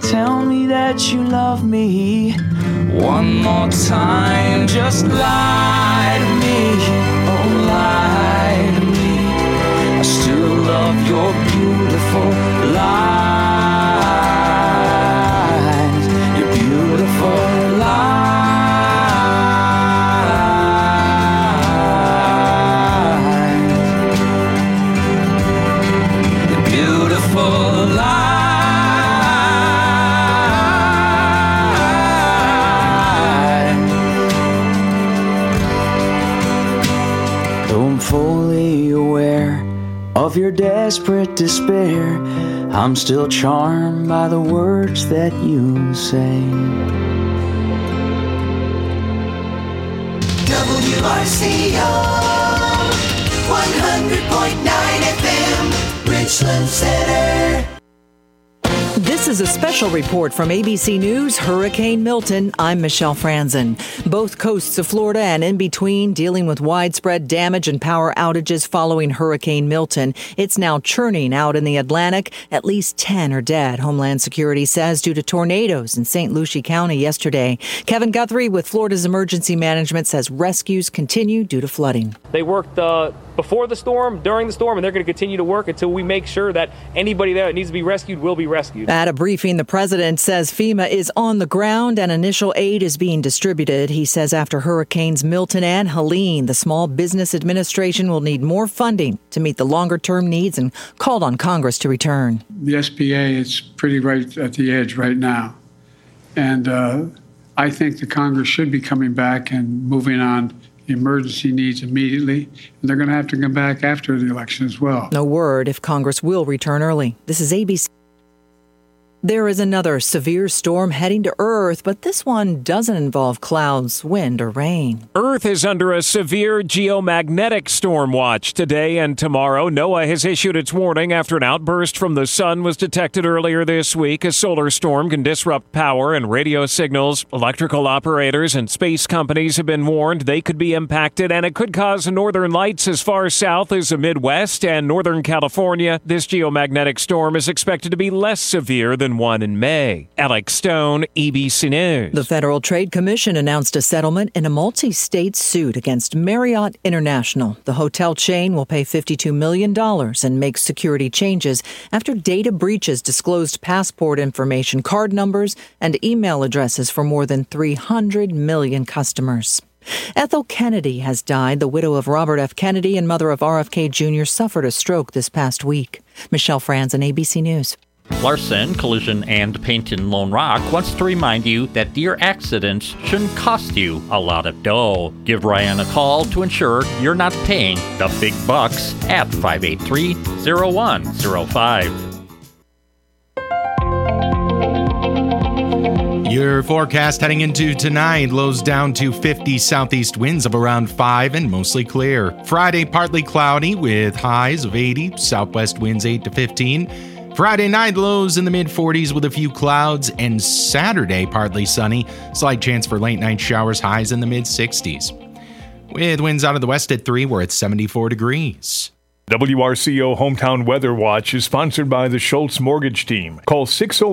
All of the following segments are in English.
tell me that you love me. One more time, just lie to me. Oh, lie to me. I still love your beautiful lies. Your beautiful lies. Your beautiful lies. Fully aware of your desperate despair, I'm still charmed by the words that you say. WRCO 100.9 FM, Richland Center. This is a special report from ABC News, Hurricane Milton. I'm Michelle Franzen. Both coasts of Florida and in between dealing with widespread damage and power outages following Hurricane Milton. It's now churning out in the Atlantic. At least 10 are dead, Homeland Security says, due to tornadoes in St. Lucie County yesterday. Kevin Guthrie with Florida's Emergency Management says rescues continue due to flooding. They worked before the storm, during the storm, and they're going to continue to work until we make sure that anybody that needs to be rescued will be rescued. At a briefing, the president says FEMA is on the ground and initial aid is being distributed. He says after Hurricanes Milton and Helene, the Small Business Administration will need more funding to meet the longer-term needs and called on Congress to return. The SBA is pretty right at the edge right now. And I think the Congress should be coming back and moving on emergency needs immediately, and they're going to have to come back after the election as well. No word if Congress will return early. This is ABC. There is another severe storm heading to Earth, but this one doesn't involve clouds, wind, or rain. Earth is under a severe geomagnetic storm watch today and tomorrow. NOAA has issued its warning after an outburst from the sun was detected earlier this week. A solar storm can disrupt power and radio signals. Electrical operators and space companies have been warned they could be impacted, and it could cause northern lights as far south as the Midwest and Northern California. This geomagnetic storm is expected to be less severe than one in May. Alex Stone, ABC News. The Federal Trade Commission announced a settlement in a multi-state suit against Marriott International. The hotel chain will pay $52 million and make security changes after data breaches disclosed passport information, card numbers, and email addresses for more than 300 million customers. Ethel Kennedy has died. The widow of Robert F. Kennedy and mother of RFK Jr. suffered a stroke this past week. Michelle Franzen, ABC News. Larson Collision and Paint in Lone Rock wants to remind you that deer accidents shouldn't cost you a lot of dough. Give Ryan a call to ensure you're not paying the big bucks at 583-0105. Your forecast heading into tonight, lows down to 50, southeast winds of around 5 and mostly clear. Friday, partly cloudy with highs of 80, southwest winds 8 to 15. Friday night, lows in the mid-40s with a few clouds, and Saturday, partly sunny, slight chance for late night showers, highs in the mid-60s. With winds out of the west at 3, we're at 74 degrees. WRCO Hometown Weather Watch is sponsored by the Schultz Mortgage Team. Call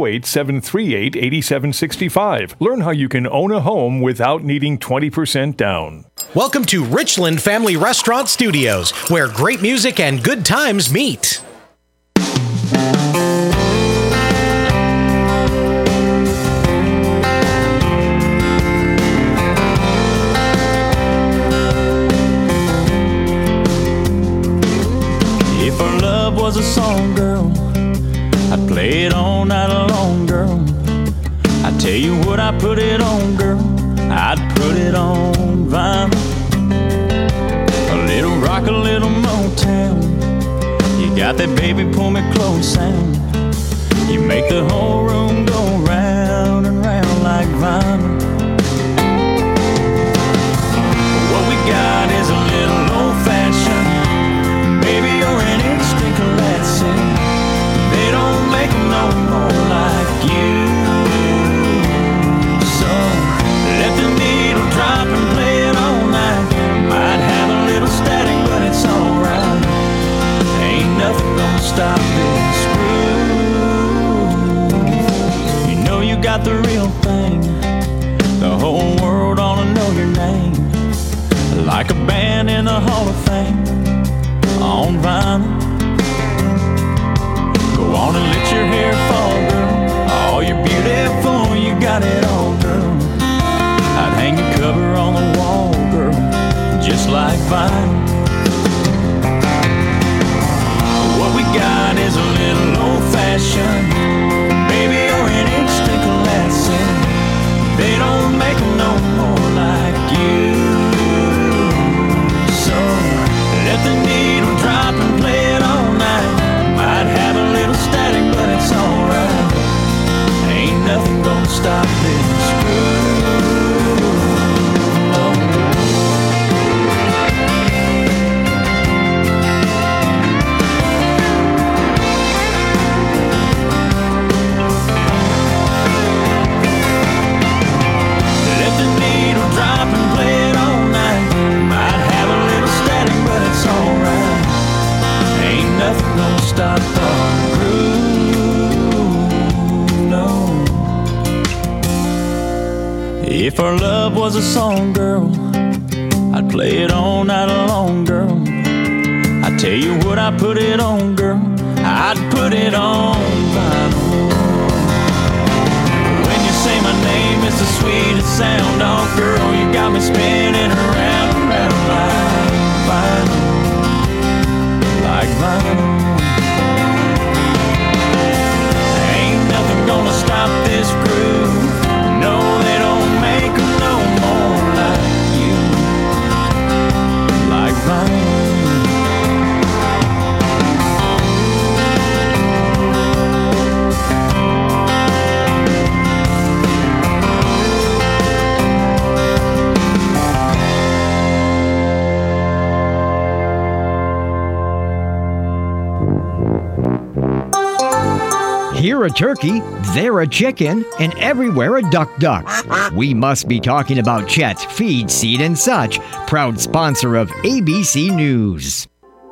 608-738-8765. Learn how you can own a home without needing 20% down. Welcome to Richland Family Restaurant Studios, where great music and good times meet. If our love was a song, girl, I'd play it all night long, girl. I tell you what, I put it on, girl. I'd put it on vinyl. A little rock, a little Motown. You got that baby, pull me close sound. You make the whole room go round and round like vinyl. What we got is a little old-fashioned. Baby, you're an instant collection. They don't make them no more like you. So let the needle drop and play it all night. Might have a little static, but it's alright. Ain't nothing gonna stop this groove. got the real thing. The whole world ought to know your name. Like a band in the Hall of Fame on vinyl. Go on and let your hair fall, girl. Oh, you're beautiful, you got it all, girl. I'd hang your cover on the wall, girl, just like vinyl. What we got is a little old-fashioned, baby, or an instant classic. They don't make them no more like you. So let the needle drop and play it all night. Might have a little static, but it's alright. Ain't nothing gonna stop this groove. Let the needle drop and play it all night. Might have a little static, but it's alright. Ain't nothing gonna stop our groove, no. If our love was a song, girl, I'd play it all night long, girl. I tell you what, I put it on, girl. I'd put it on vinyl. When you say my name, it's the sweetest sound. Oh, girl, you got me spinning around and around like vinyl. Like vinyl. Ain't nothing gonna stop this groove. No, they don't make them no more like you. Like vinyl. Here a turkey, there a chicken, and everywhere a duck. We must be talking about Chet Feed, Seed and Such, proud sponsor of ABC News.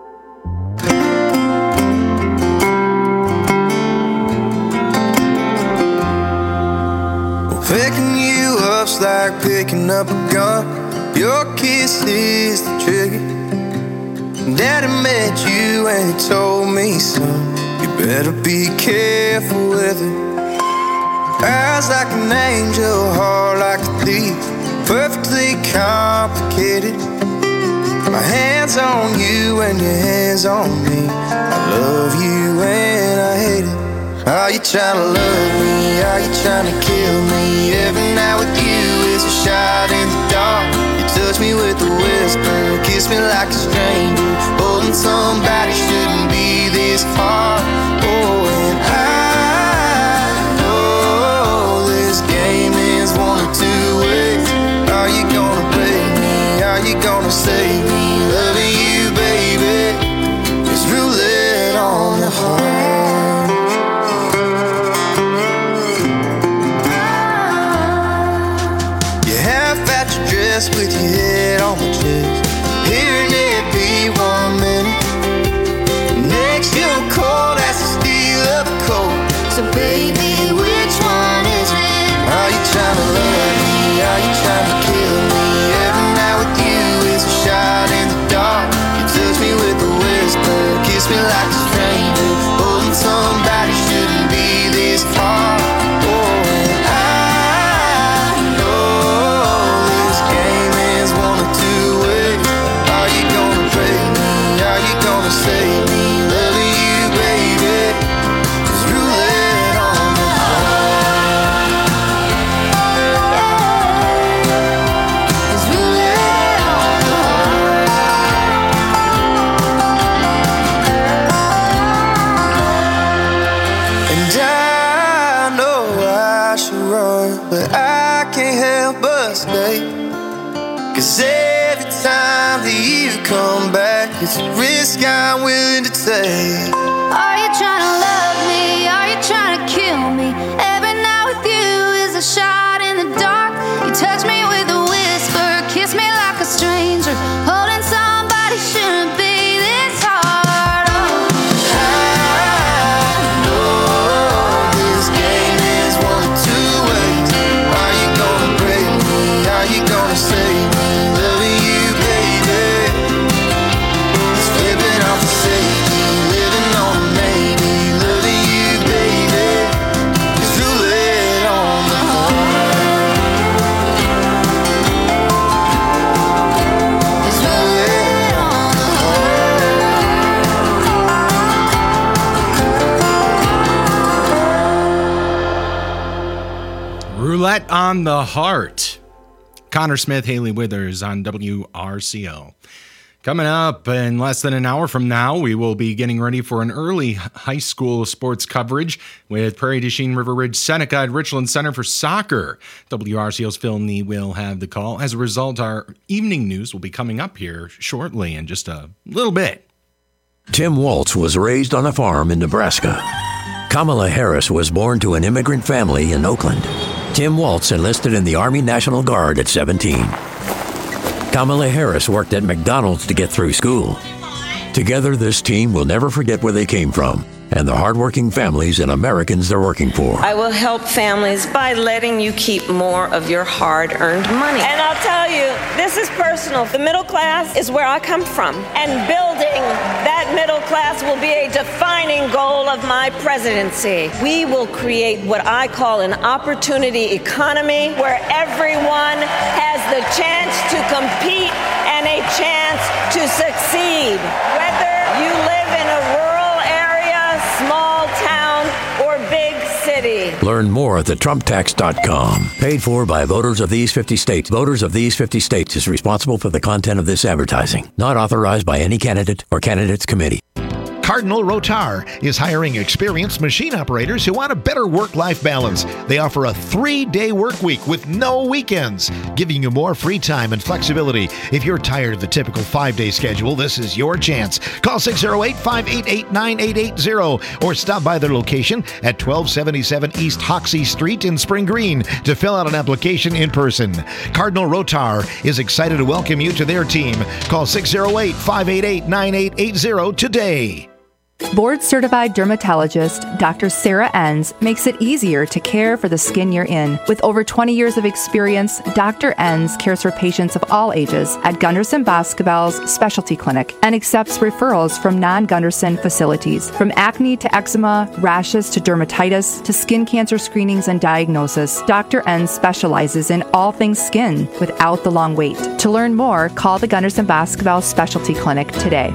Picking you up's like picking up a gun. Your kiss is the trigger. Daddy met you and he told me, son, you better be careful with it. Eyes like an angel, heart like a thief, perfectly complicated. My hands on you and your hands on me. I love you and I hate it. Are you trying to love me? Are you trying to kill me? Every night with you is a shot in the dark. You touch me with a whisper, kiss me like a stranger. Holding somebody shouldn't be this hard. Oh, and I know this game is one of two ways. Are you gonna play me? Are you gonna save me? Loving you, baby, is roulette on the heart. With your head on my chest, hearing it be 1 minute. Next you're cold as the steel of a coat. So baby, which one is it? Are you trying to love me? Are you trying to kill me? Every night with you is a shot in the dark. You touch me with a whisper, kiss me like a stranger. Holding somebody shouldn't be this hard. Save me, loving you, baby, is roulette on the heart. Is roulette on the heart. And I know I should run, but I can't help but stay. 'Cause every time that you come back, it's a risk I'm willing to take. Are you trying to love me? Are you trying to kill me? Every night with you is a shot in the dark. You touch me with a whisper, kiss me like a stranger. Holding somebody shouldn't be this hard. Oh. I know this game is one of two Roulette on the Heart. Connor Smith, Haley Withers on WRCO. Coming up in less than an hour from now, we will be getting ready for an early high school sports coverage with Prairie du Chien River Ridge Seneca at Richland Center for soccer. WRCO's Phil Nee will have the call. As a result, our evening news will be coming up here shortly in just a little bit. Tim Waltz was raised on a farm in Nebraska. Kamala Harris was born to an immigrant family in Oakland. Tim Waltz enlisted in the Army National Guard at 17. Kamala Harris worked at McDonald's to get through school. Together, this team will never forget where they came from and the hardworking families and Americans they're working for. I will help families by letting you keep more of your hard-earned money. And I'll tell you, this is personal. The middle class is where I come from, and building that middle class will be a defining goal of my presidency. We will create what I call an opportunity economy where everyone has the chance to compete and a chance to succeed. Whether you live in a rural small town or big city. Learn more at thetrumptax.com. Paid for by voters of these 50 states. Voters of these 50 states is responsible for the content of this advertising. Not authorized by any candidate or candidates committee. Cardinal Rotar is hiring experienced machine operators who want a better work-life balance. They offer a 3-day work week with no weekends, giving you more free time and flexibility. If you're tired of the typical 5-day schedule, this is your chance. Call 608-588-9880 or stop by their location at 1277 East Hoxie Street in Spring Green to fill out an application in person. Cardinal Rotar is excited to welcome you to their team. Call 608-588-9880 today. Board-certified dermatologist Dr. Sarah Enns makes it easier to care for the skin you're in. With over 20 years of experience, Dr. Enns cares for patients of all ages at Gunderson Boscobel's Specialty Clinic and accepts referrals from non-Gunderson facilities. From acne to eczema, rashes to dermatitis to skin cancer screenings and diagnosis, Dr. Enns specializes in all things skin without the long wait. To learn more, call the Gunderson Boscobel Specialty Clinic today.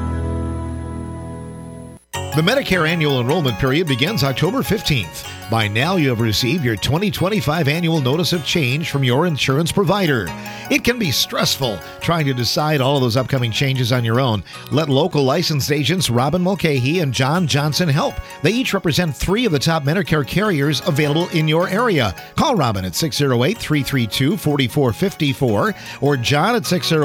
The Medicare annual enrollment period begins October 15th. By now, you have received your 2025 annual notice of change from your insurance provider. It can be stressful trying to decide all of those upcoming changes on your own. Let local licensed agents Robin Mulcahy and John Johnson help. They each represent 3 of the top Medicare carriers available in your area. Call Robin at 608-332-4454 or John at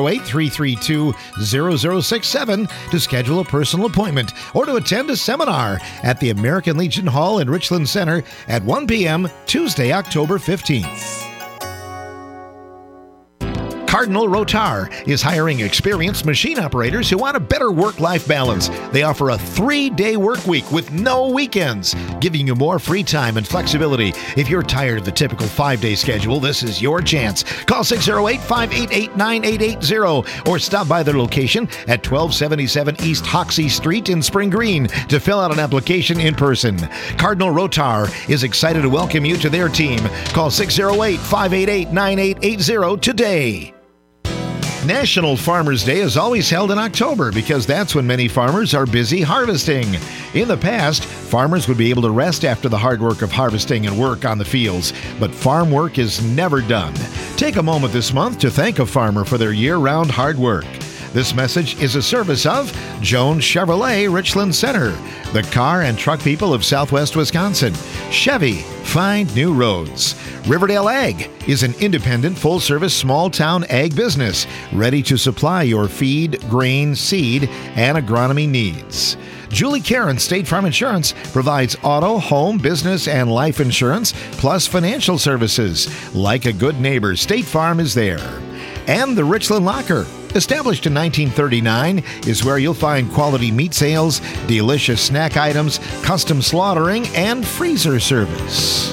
608-332-0067 to schedule a personal appointment or to attend a seminar at the American Legion Hall in Richland Center at 1 p.m. Tuesday, October 15th. Cardinal Rotar is hiring experienced machine operators who want a better work-life balance. They offer a 3-day work week with no weekends, giving you more free time and flexibility. If you're tired of the typical 5-day schedule, this is your chance. Call 608-588-9880 or stop by their location at 1277 East Hoxie Street in Spring Green to fill out an application in person. Cardinal Rotar is excited to welcome you to their team. Call 608-588-9880 today. National Farmers Day is always held in October because that's when many farmers are busy harvesting. In the past, farmers would be able to rest after the hard work of harvesting and work on the fields, but farm work is never done. Take a moment this month to thank a farmer for their year-round hard work. This message is a service of Jones Chevrolet Richland Center, the car and truck people of Southwest Wisconsin. Chevy, find new roads. Riverdale Ag is an independent, full-service, small-town ag business ready to supply your feed, grain, seed, and agronomy needs. Julie Karen State Farm Insurance provides auto, home, business, and life insurance, plus financial services. Like a good neighbor, State Farm is there. And the Richland Locker, established in 1939, is where you'll find quality meat sales, delicious snack items, custom slaughtering, and freezer service.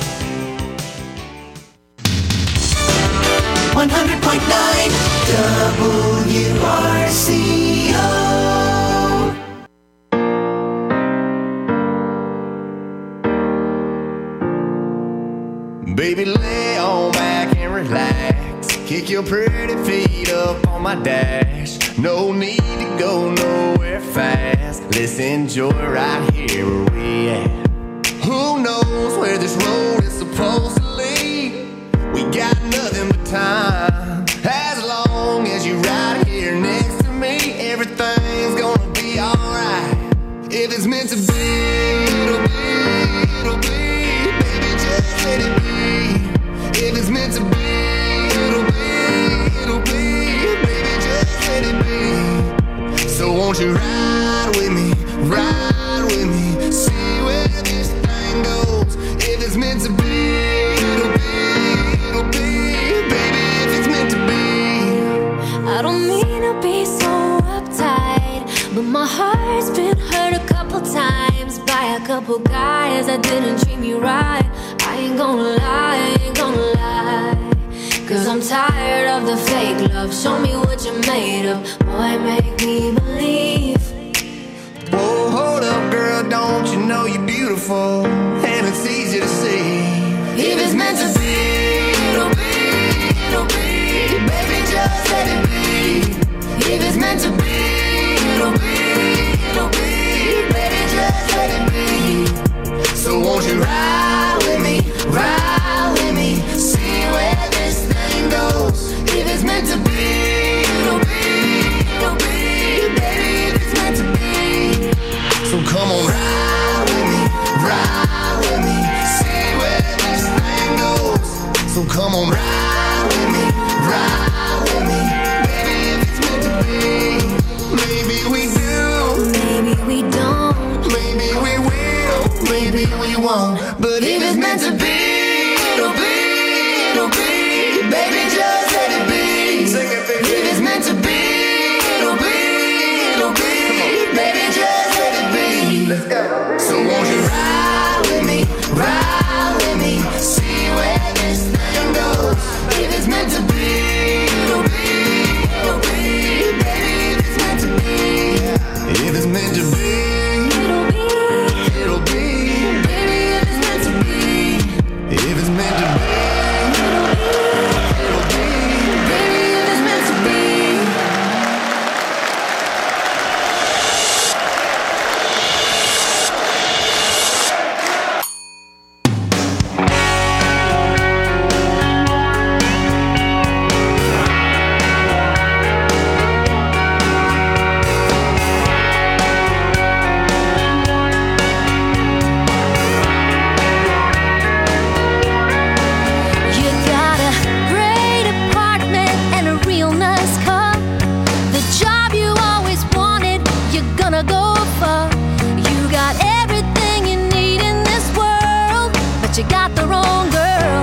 100.9 WRCO. Baby, lay on back and relax. Kick your pretty feet up on my dash. No need to go nowhere fast. Let's enjoy right here where we at. Who knows where this road is supposed to lead? to be, it'll be, baby, if it's meant to be. I don't mean to be so uptight, but my heart's been hurt a couple times by a couple guys that didn't treat me right. I ain't gonna lie, cause I'm tired of the fake love. Show me what you're made of, boy, make me believe. Whoa, hold up, girl, don't you know you're beautiful? And it's easy to see. If it's meant to be, it'll be, baby, just let it be. If it's meant to be, it'll be, baby, just let it be. So won't you ride with me, see where this thing goes. If it's meant to be, it'll be, baby, if it's meant to be. So come on, ride with me, see where this thing goes. So come on, ride with me, baby, if it's meant to be. Maybe we do, maybe we don't, maybe we will, maybe we won't. But if it's meant to be, it'll be, baby, just let it be. If it's meant to be, it'll be, baby, just let it be. Let's go. So won't you ride with me, see where this thing goes. If it's meant to be, it'll be, baby, if it's meant to be. If it's meant to be, it'll be, baby, if it's meant to be. If it's meant to be, it'll be, baby, if it's meant to be. You got a great apartment and a real nice car. The job you always wanted, you're gonna go for. You got everything you need in this world, but you got the wrong girl.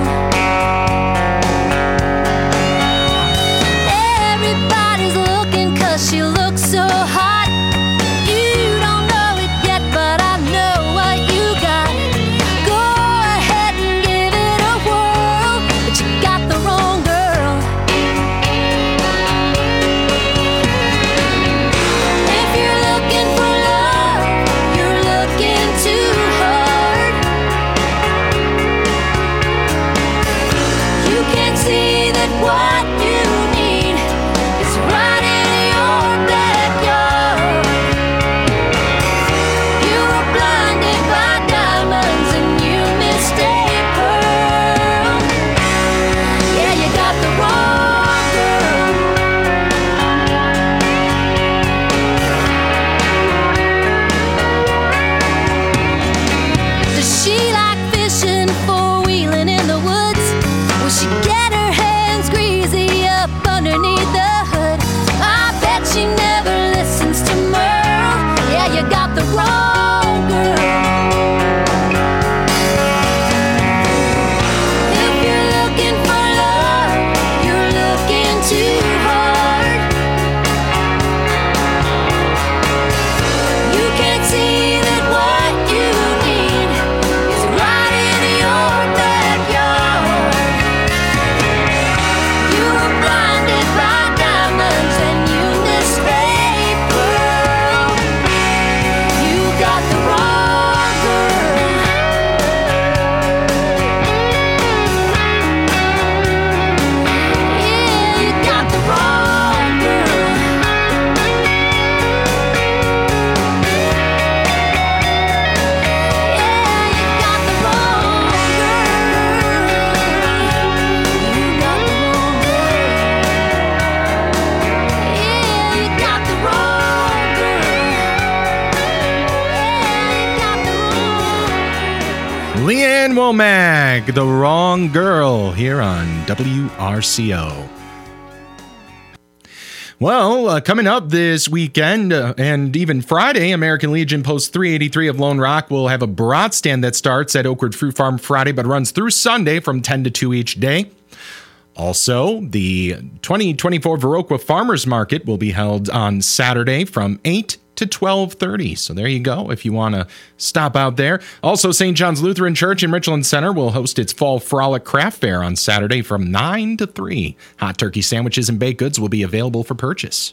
Everybody's looking 'cause she looks so hot. You don't know it yet, but I know what you got. Go ahead and give it a whirl, but you got the wrong girl. If you're looking for love, you're looking too hard. You can't see that what you need is right in your backyard. You were blinded by diamonds and you missed a pearl. Yeah, you got the wrong girl. Does she like fishing, four-wheeling in the woods? Will she get her hands greasy up underneath the hood? I bet she never listens to Merle. Yeah, you got the wrong girl. If you're looking for love, you're looking too hard. You can't see that what you need is right in your backyard. You were blinded by diamonds and you missed a pearl. You got the wrong girl. Yeah, you got the wrong girl. Yeah, you got the wrong girl. You got the wrong girl. Yeah, you got the wrong girl. Yeah, you got the wrong. Leanne Womack, The Wrong Girl, here on WRCO. Well, coming up this weekend and even Friday, American Legion Post 383 of Lone Rock will have a brat stand that starts at Oakwood Fruit Farm Friday but runs through Sunday from 10 to 2 each day. Also, the 2024 Viroqua Farmers Market will be held on Saturday from 8 to 12:30. So there you go if you want to stop out there. Also, St. John's Lutheran Church in Richland Center will host its Fall Frolic Craft Fair on Saturday from 9 to 3. Hot turkey sandwiches and baked goods will be available for purchase.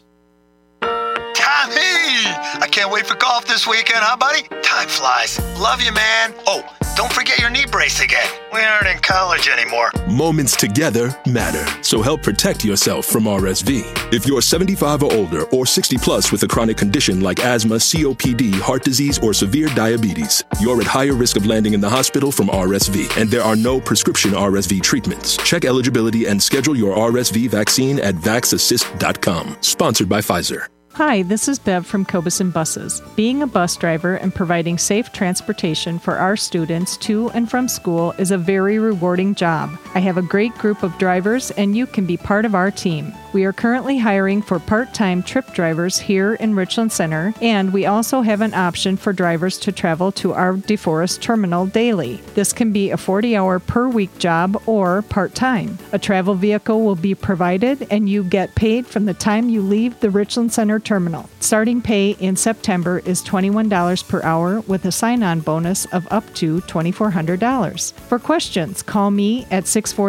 Tommy! I can't wait for golf this weekend, huh, buddy? Time flies. Love you, man. Oh, don't forget your knee brace again. We aren't in college anymore. Moments together matter, so help protect yourself from RSV. If you're 75 or older or 60 plus with a chronic condition like asthma, COPD, heart disease, or severe diabetes, you're at higher risk of landing in the hospital from RSV, and there are no prescription RSV treatments. Check eligibility and schedule your RSV vaccine at vaxassist.com. Sponsored by Pfizer. Hi, this is Bev from Cobeson Buses. Being a bus driver and providing safe transportation for our students to and from school is a very rewarding job. I have a great group of drivers and you can be part of our team. We are currently hiring for part-time trip drivers here in Richland Center, and we also have an option for drivers to travel to our DeForest terminal daily. This can be a 40-hour per week job or part-time. A travel vehicle will be provided and you get paid from the time you leave the Richland Center terminal. Starting pay in September is $21 per hour with a sign-on bonus of up to $2,400. For questions, call me at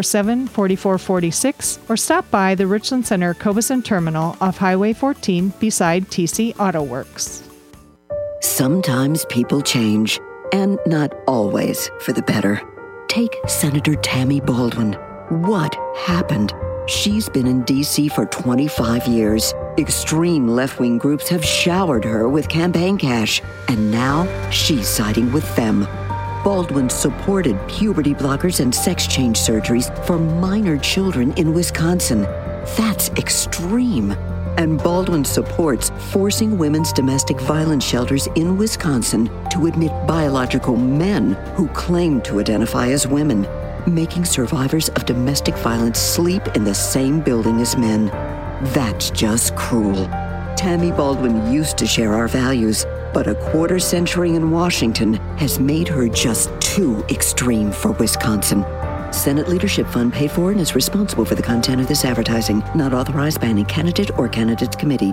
647-4446 or stop by the Richland Center Cobeson Terminal off Highway 14 beside TC Auto Works. Sometimes people change, and not always for the better. Take Senator Tammy Baldwin. What happened? She's been in D.C. for 25 years. Extreme left-wing groups have showered her with campaign cash, and now she's siding with them. Baldwin supported puberty blockers and sex change surgeries for minor children in Wisconsin. That's extreme. And Baldwin supports forcing women's domestic violence shelters in Wisconsin to admit biological men who claim to identify as women, making survivors of domestic violence sleep in the same building as men. That's just cruel. Tammy Baldwin used to share our values, but a quarter century in Washington has made her just too extreme for Wisconsin. Senate Leadership Fund paid for and is responsible for the content of this advertising. Not authorized by any candidate or candidates committee.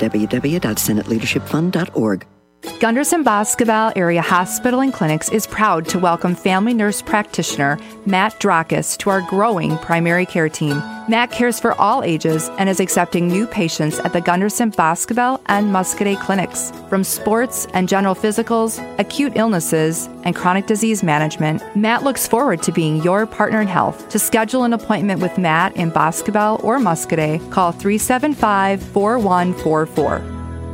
www.senateleadershipfund.org. Gunderson Boscobel Area Hospital and Clinics is proud to welcome family nurse practitioner Matt Drakis to our growing primary care team. Matt cares for all ages and is accepting new patients at the Gunderson Boscobel and Muscadet clinics. From sports and general physicals, acute illnesses, and chronic disease management, Matt looks forward to being your partner in health. To schedule an appointment with Matt in Boscobel or Muscadet, call 375-4144.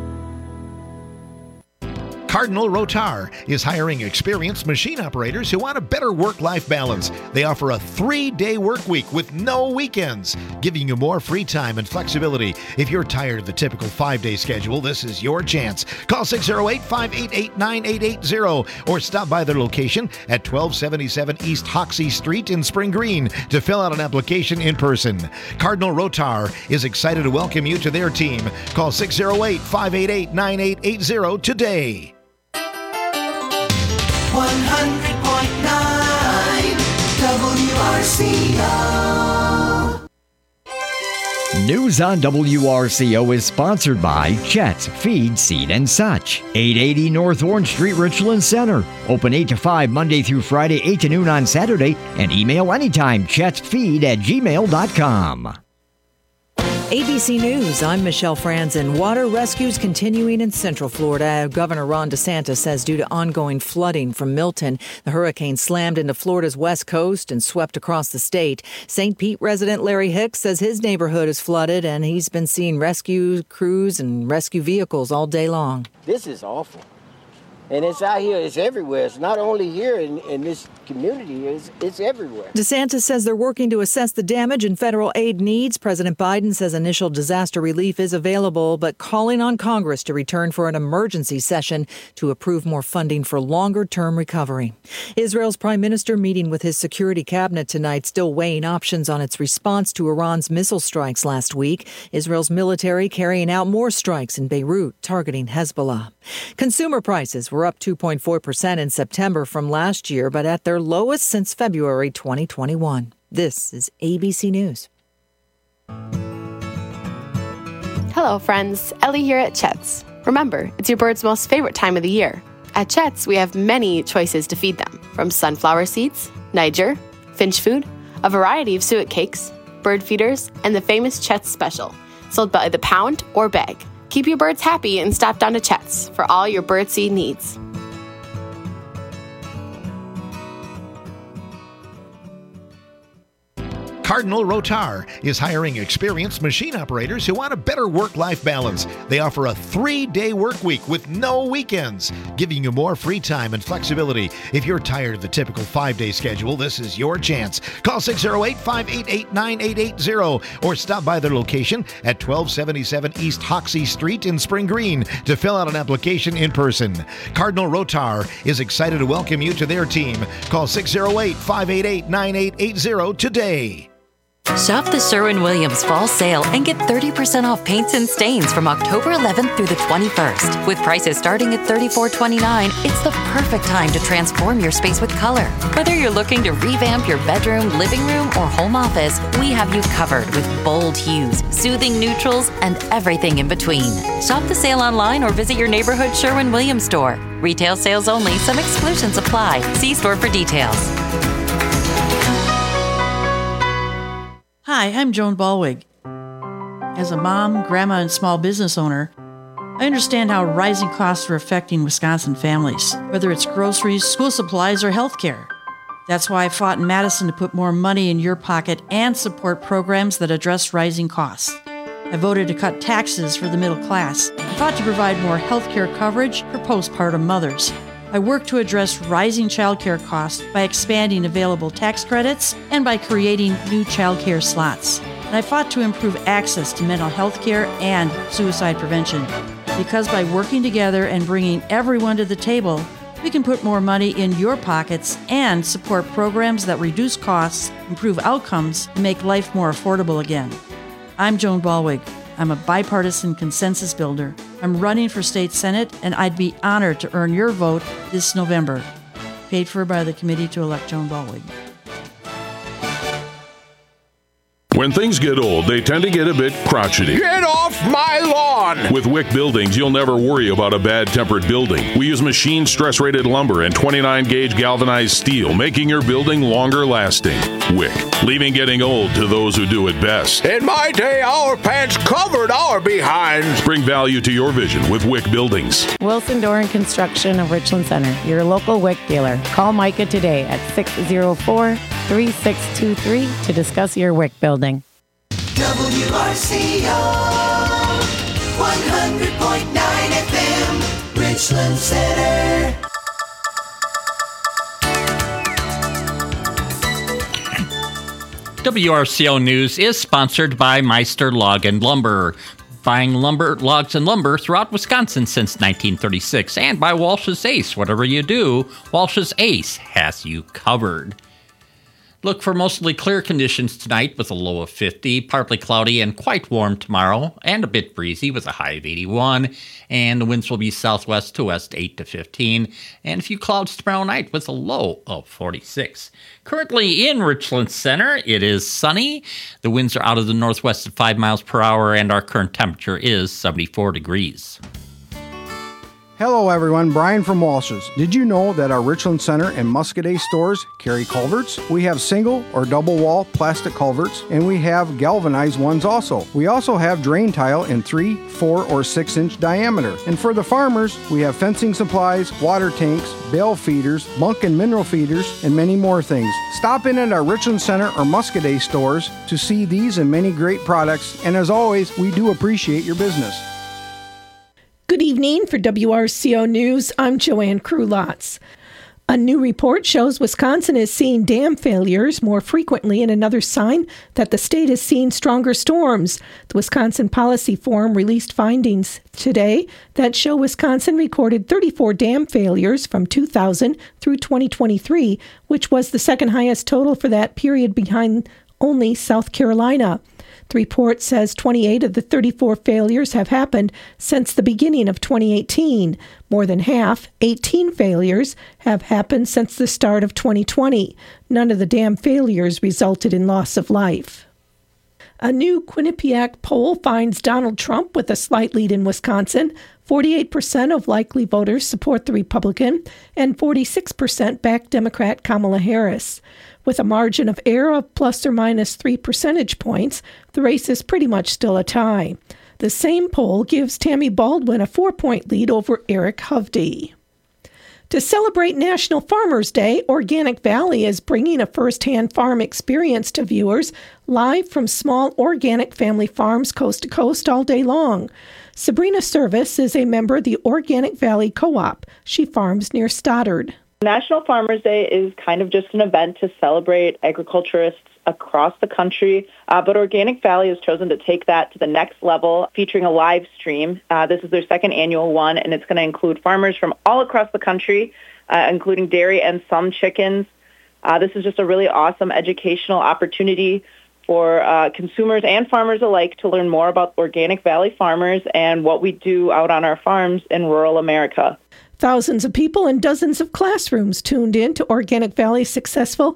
Cardinal Rotar is hiring experienced machine operators who want a better work-life balance. They offer a 3-day work week with no weekends, giving you more free time and flexibility. If you're tired of the typical 5-day schedule, this is your chance. Call 608-588-9880 or stop by their location at 1277 East Hoxie Street in Spring Green to fill out an application in person. Cardinal Rotar is excited to welcome you to their team. Call 608-588-9880 today. 100.9 WRCO. News on WRCO is sponsored by Chet's Feed, Seed, and Such. 880 North Orange Street, Richland Center. Open 8 to 5 Monday through Friday, 8 to noon on Saturday. And email anytime, chetsfeed@gmail.com. ABC News, I'm Michelle Franzen. Water rescues continuing in Central Florida. Governor Ron DeSantis says due to ongoing flooding from Milton, the hurricane slammed into Florida's west coast and swept across the state. St. Pete resident Larry Hicks says his neighborhood is flooded and he's been seeing rescue crews and rescue vehicles all day long. This is awful. And it's out here, it's everywhere. It's not only here in this community, it's everywhere. DeSantis says they're working to assess the damage and federal aid needs. President Biden says initial disaster relief is available, but calling on Congress to return for an emergency session to approve more funding for longer-term recovery. Israel's prime minister meeting with his security cabinet tonight, still weighing options on its response to Iran's missile strikes last week. Israel's military carrying out more strikes in Beirut, targeting Hezbollah. Consumer prices were up 2.4% in September from last year, but at their lowest since February 2021. This is ABC News. Hello, friends. Ellie here at Chet's. Remember, it's your bird's most favorite time of the year. At Chet's, we have many choices to feed them, from sunflower seeds, Niger, finch food, a variety of suet cakes, bird feeders, and the famous Chet's Special, sold by the pound or bag. Keep your birds happy and stop down to Chet's for all your birdseed needs. Cardinal Rotar is hiring experienced machine operators who want a better work-life balance. They offer a 3-day work week with no weekends, giving you more free time and flexibility. If you're tired of the typical 5-day schedule, this is your chance. Call 608-588-9880 or stop by their location at 1277 East Hoxie Street in Spring Green to fill out an application in person. Cardinal Rotar is excited to welcome you to their team. Call 608-588-9880 today. Shop the Sherwin-Williams Fall Sale and get 30% off paints and stains from October 11th through the 21st. With prices starting at $34.29, it's the perfect time to transform your space with color. Whether you're looking to revamp your bedroom, living room, or home office, we have you covered with bold hues, soothing neutrals, and everything in between. Shop the sale online or visit your neighborhood Sherwin-Williams store. Retail sales only. Some exclusions apply. See store for details. Hi, I'm Joan Ballwig. As a mom, grandma, and small business owner, I understand how rising costs are affecting Wisconsin families, whether it's groceries, school supplies, or healthcare. That's why I fought in Madison to put more money in your pocket and support programs that address rising costs. I voted to cut taxes for the middle class. I fought to provide more healthcare coverage for postpartum mothers. I work to address rising childcare costs by expanding available tax credits and by creating new childcare slots. And I fought to improve access to mental health care and suicide prevention. Because by working together and bringing everyone to the table, we can put more money in your pockets and support programs that reduce costs, improve outcomes, and make life more affordable again. I'm Joan Ballwig. I'm a bipartisan consensus builder. I'm running for state senate, and I'd be honored to earn your vote this November. Paid for by the Committee to Elect Joan Ballwig. When things get old, they tend to get a bit crotchety. Get off my lawn! With Wick Buildings, you'll never worry about a bad-tempered building. We use machine stress-rated lumber and 29-gauge galvanized steel, making your building longer lasting. Wick, leaving getting old to those who do it best. In my day, our pants covered our behinds. Bring value to your vision with Wick Buildings. Wilson Doran Construction of Richland Center, your local Wick dealer. Call Micah today at 604-3623 to discuss your Wick building. WRCO 100.9 FM, Richland Center. WRCO News is sponsored by Meister Log and Lumber. Buying lumber, logs, and lumber throughout Wisconsin since 1936. And by Walsh's Ace. Whatever you do, Walsh's Ace has you covered. Look for mostly clear conditions tonight with a low of 50, partly cloudy and quite warm tomorrow, and a bit breezy with a high of 81, and the winds will be southwest to west 8 to 15, and a few clouds tomorrow night with a low of 46. Currently in Richland Center, it is sunny. The winds are out of the northwest at 5 miles per hour, and our current temperature is 74 degrees. Hello everyone, Brian from Walsh's. Did you know that our Richland Center and Muscadet stores carry culverts? We have single or double wall plastic culverts, and we have galvanized ones also. We also have drain tile in 3, 4, or 6 inch diameter. And for the farmers, we have fencing supplies, water tanks, bale feeders, bunk and mineral feeders, and many more things. Stop in at our Richland Center or Muscadet stores to see these and many great products, and as always, we do appreciate your business. Good evening. For WRCO News, I'm Joanne Krulotz. A new report shows Wisconsin is seeing dam failures more frequently, and another sign that the state is seeing stronger storms. The Wisconsin Policy Forum released findings today that show Wisconsin recorded 34 dam failures from 2000 through 2023, which was the second highest total for that period behind only South Carolina. The report says 28 of the 34 failures have happened since the beginning of 2018. More than half, 18 failures, have happened since the start of 2020. None of the dam failures resulted in loss of life. A new Quinnipiac poll finds Donald Trump with a slight lead in Wisconsin. 48% of likely voters support the Republican, and 46% back Democrat Kamala Harris. With a margin of error of plus or minus 3 percentage points, the race is pretty much still a tie. The same poll gives Tammy Baldwin a 4-point lead over Eric Hovde. To celebrate National Farmers Day, Organic Valley is bringing a first-hand farm experience to viewers live from small organic family farms coast to coast all day long. Sabrina Service is a member of the Organic Valley Co-op. She farms near Stoddard. National Farmers Day is kind of just an event to celebrate agriculturists across the country, but Organic Valley has chosen to take that to the next level, featuring a live stream. This is their second annual one, and it's going to include farmers from all across the country, including dairy and some chickens. This is just a really awesome educational opportunity for consumers and farmers alike to learn more about Organic Valley farmers and what we do out on our farms in rural America. Thousands of people and dozens of classrooms tuned in to Organic Valley's successful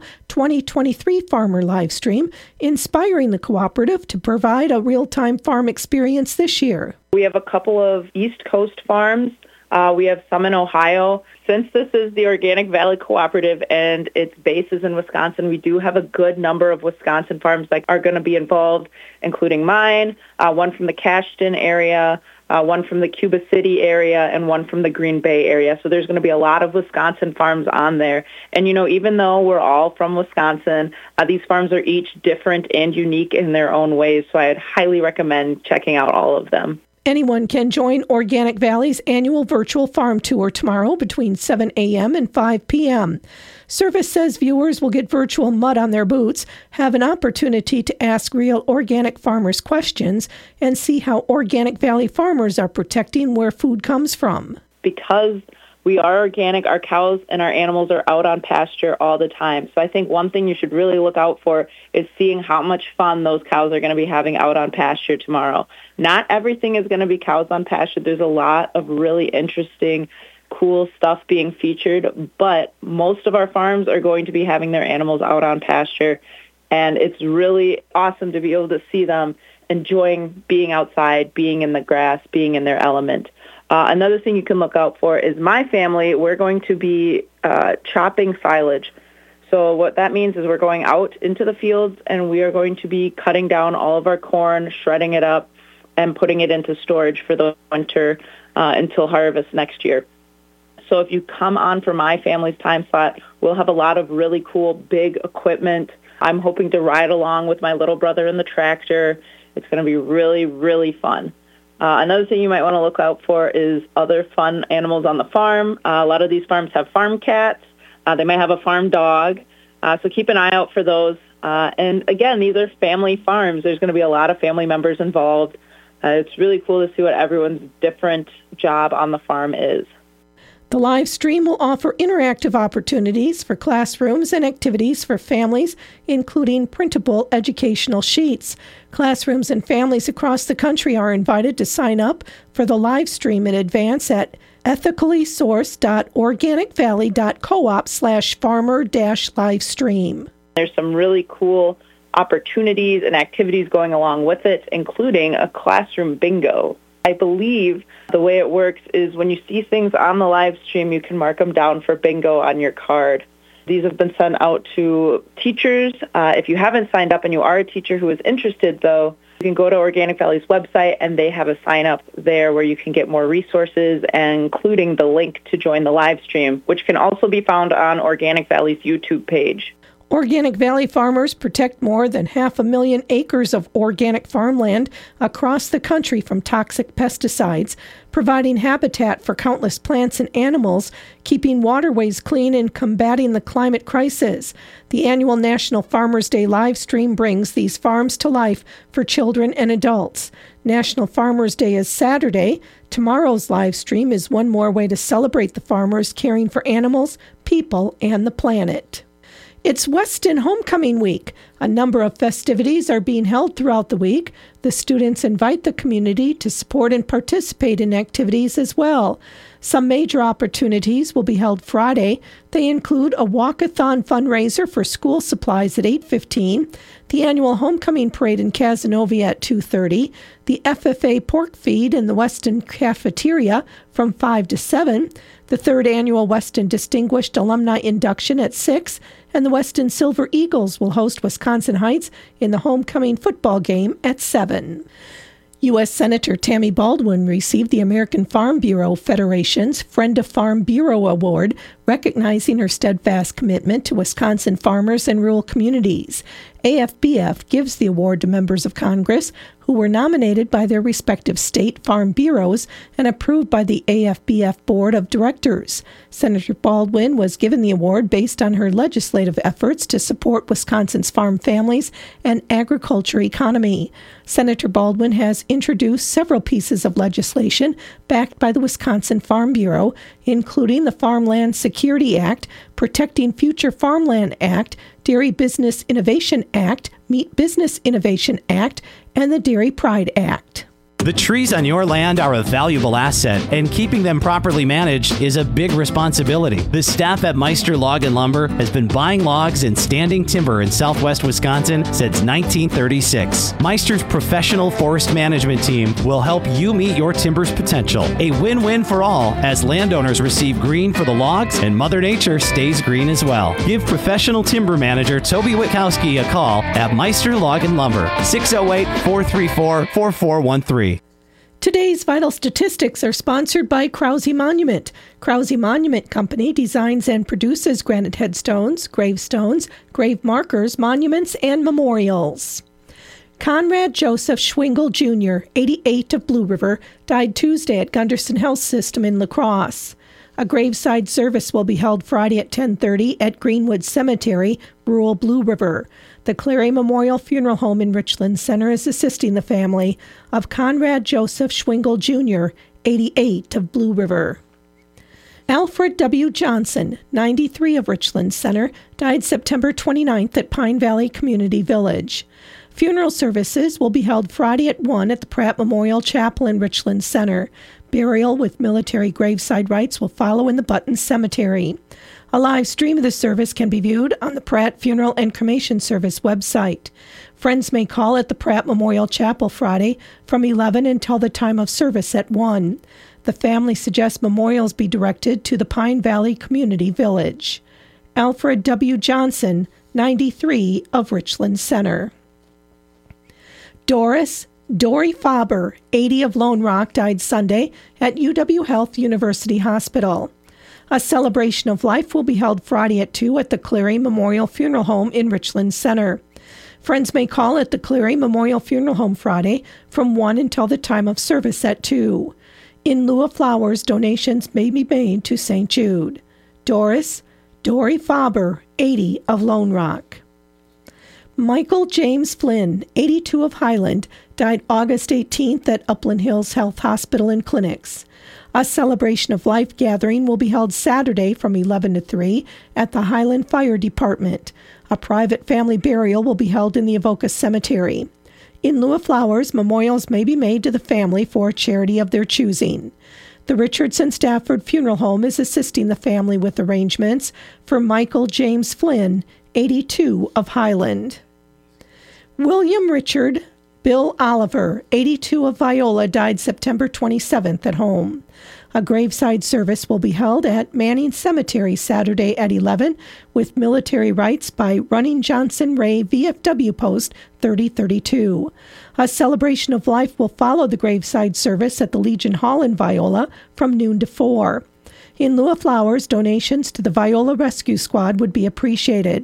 2023 Farmer Livestream, inspiring the cooperative to provide a real-time farm experience this year. We have a couple of East Coast farms. We have some in Ohio. Since this is the Organic Valley Cooperative and its base is in Wisconsin, we do have a good number of Wisconsin farms that are going to be involved, including mine, one from the Cashton area, one from the Cuba City area, and one from the Green Bay area. So there's going to be a lot of Wisconsin farms on there. And, you know, even though we're all from Wisconsin, these farms are each different and unique in their own ways. So I'd highly recommend checking out all of them. Anyone can join Organic Valley's annual virtual farm tour tomorrow between 7 a.m. and 5 p.m. Service says viewers will get virtual mud on their boots, have an opportunity to ask real organic farmers questions, and see how Organic Valley farmers are protecting where food comes from. Because we are organic, our cows and our animals are out on pasture all the time. So I think one thing you should really look out for is seeing how much fun those cows are going to be having out on pasture tomorrow. Not everything is going to be cows on pasture. There's a lot of really interesting, cool stuff being featured, but most of our farms are going to be having their animals out on pasture, and it's really awesome to be able to see them enjoying being outside, being in the grass, being in their element. Another thing you can look out for is my family. We're going to be chopping silage. So what that means is we're going out into the fields and we are going to be cutting down all of our corn, shredding it up, and putting it into storage for the winter until harvest next year. So if you come on for my family's time slot, we'll have a lot of really cool big equipment. I'm hoping to ride along with my little brother in the tractor. It's going to be really, really fun. Another thing you might want to look out for is other fun animals on the farm. A lot of these farms have farm cats. They might have a farm dog. So keep an eye out for those. And again, these are family farms. There's going to be a lot of family members involved. It's really cool to see what everyone's different job on the farm is. The live stream will offer interactive opportunities for classrooms and activities for families, including printable educational sheets. Classrooms and families across the country are invited to sign up for the live stream in advance at ethicallysourced.organicvalley.coop/farmer-livestream. There's some really cool opportunities and activities going along with it, including a classroom bingo. I believe the way it works is when you see things on the live stream, you can mark them down for bingo on your card. These have been sent out to teachers. If you haven't signed up and you are a teacher who is interested, though, you can go to Organic Valley's website, and they have a sign-up there where you can get more resources, including the link to join the live stream, which can also be found on Organic Valley's YouTube page. Organic Valley farmers protect more than 500,000 acres of organic farmland across the country from toxic pesticides, providing habitat for countless plants and animals, keeping waterways clean, and combating the climate crisis. The annual National Farmers Day live stream brings these farms to life for children and adults. National Farmers Day is Saturday. Tomorrow's live stream is one more way to celebrate the farmers caring for animals, people, and the planet. It's Weston Homecoming Week. A number of festivities are being held throughout the week. The students invite the community to support and participate in activities as well. Some major opportunities will be held Friday. They include a walkathon fundraiser for school supplies at 8:15, the annual homecoming parade in Casanova at 2:30, the FFA pork feed in the Weston cafeteria from 5 to 7, the third annual Weston Distinguished Alumni Induction at 6, and the Weston Silver Eagles will host Wisconsin Heights in the homecoming football game at 7. U.S. Senator Tammy Baldwin received the American Farm Bureau Federation's Friend of Farm Bureau Award, recognizing her steadfast commitment to Wisconsin farmers and rural communities. AFBF gives the award to members of Congress who were nominated by their respective state farm bureaus and approved by the AFBF Board of Directors. Senator Baldwin was given the award based on her legislative efforts to support Wisconsin's farm families and agriculture economy. Senator Baldwin has introduced several pieces of legislation backed by the Wisconsin Farm Bureau, including the Farmland Security Act, Protecting Future Farmland Act, Dairy Business Innovation Act, Meat Business Innovation Act, and the Dairy Pride Act. The trees on your land are a valuable asset, and keeping them properly managed is a big responsibility. The staff at Meister Log and Lumber has been buying logs and standing timber in southwest Wisconsin since 1936. Meister's professional forest management team will help you meet your timber's potential. A win-win for all, as landowners receive green for the logs and Mother Nature stays green as well. Give professional timber manager Toby Witkowski a call at Meister Log and Lumber, 608-434-4413. Today's vital statistics are sponsored by Krause Monument. Krause Monument Company designs and produces granite headstones, gravestones, grave markers, monuments, and memorials. Conrad Joseph Schwingle Jr., 88 of Blue River, died Tuesday at Gunderson Health System in La Crosse. A graveside service will be held Friday at 10:30 at Greenwood Cemetery, rural Blue River. The Clary Memorial Funeral Home in Richland Center is assisting the family of Conrad Joseph Schwingle Jr., 88 of Blue River. Alfred W. Johnson, 93 of Richland Center, died September 29th at Pine Valley Community Village. Funeral services will be held Friday at 1 at the Pratt Memorial Chapel in Richland Center. Burial with military graveside rites will follow in the Button Cemetery. A live stream of the service can be viewed on the Pratt Funeral and Cremation Service website. Friends may call at the Pratt Memorial Chapel Friday from 11 until the time of service at 1. The family suggests memorials be directed to the Pine Valley Community Village. Alfred W. Johnson, 93 of Richland Center. Dory Faber, 80 of Lone Rock, died Sunday at UW Health University Hospital. A celebration of life will be held Friday at 2 at the Cleary Memorial Funeral Home in Richland Center. Friends may call at the Cleary Memorial Funeral Home Friday from 1 until the time of service at 2. In lieu of flowers, donations may be made to St. Jude. Dory Faber, 80 of Lone Rock. Michael James Flynn, 82 of Highland, died August 18th at Upland Hills Health Hospital and Clinics. A celebration of life gathering will be held Saturday from 11 to 3 at the Highland Fire Department. A private family burial will be held in the Avoca Cemetery. In lieu of flowers, memorials may be made to the family for a charity of their choosing. The Richardson Stafford Funeral Home is assisting the family with arrangements for Michael James Flynn, 82 of Highland. William Richard Bill Oliver, 82 of Viola, died September 27th at home. A graveside service will be held at Manning Cemetery Saturday at 11 with military rites by Running Johnson Ray VFW Post 3032. A celebration of life will follow the graveside service at the Legion Hall in Viola from noon to 4. In lieu of flowers, donations to the Viola Rescue Squad would be appreciated.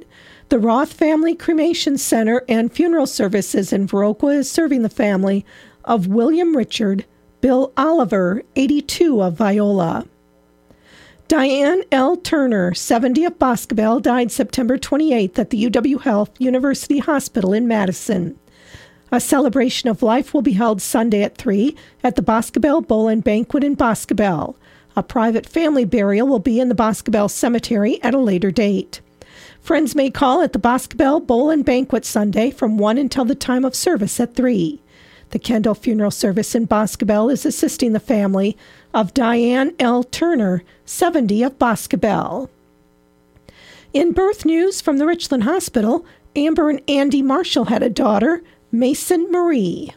The Roth Family Cremation Center and Funeral Services in Viroqua is serving the family of William Richard Bill Oliver, 82, of Viola. Diane L. Turner, 70, of Boscobel, died September 28th at the UW Health University Hospital in Madison. A celebration of life will be held Sunday at 3 at the Boscobel Bowl and Banquet in Boscobel. A private family burial will be in the Boscobel Cemetery at a later date. Friends may call at the Boscobel Bowl and Banquet Sunday from 1 until the time of service at 3. The Kendall Funeral Service in Boscobel is assisting the family of Diane L. Turner, 70, of Boscobel. In birth news from the Richland Hospital, Amber and Andy Marshall had a daughter, Mason Marie.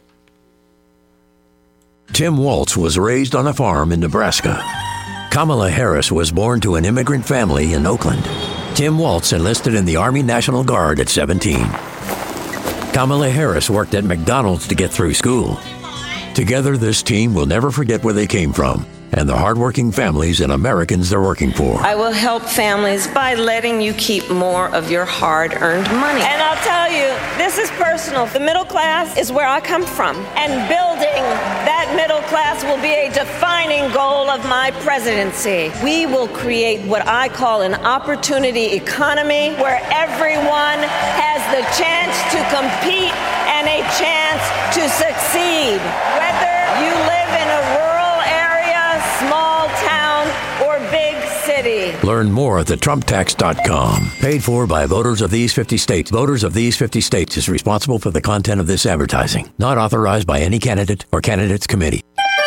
Tim Waltz was raised on a farm in Nebraska. Kamala Harris was born to an immigrant family in Oakland. Tim Waltz enlisted in the Army National Guard at 17. Kamala Harris worked at McDonald's to get through school. Together, this team will never forget where they came from and the hardworking families and Americans they're working for. I will help families by letting you keep more of your hard-earned money. And I'll tell you, this is personal. The middle class is where I come from, and building that middle class will be a defining goal of my presidency. We will create what I call an opportunity economy where everyone has the chance to compete and a chance to succeed. Whether you live in a rural small town or big city. Learn more at thetrumptax.com. Paid for by voters of these 50 states. Voters of these 50 states is responsible for the content of this advertising. Not authorized by any candidate or candidates committee.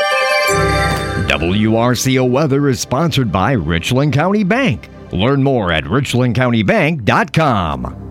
WRCO Weather is sponsored by Richland County Bank. Learn more at richlandcountybank.com.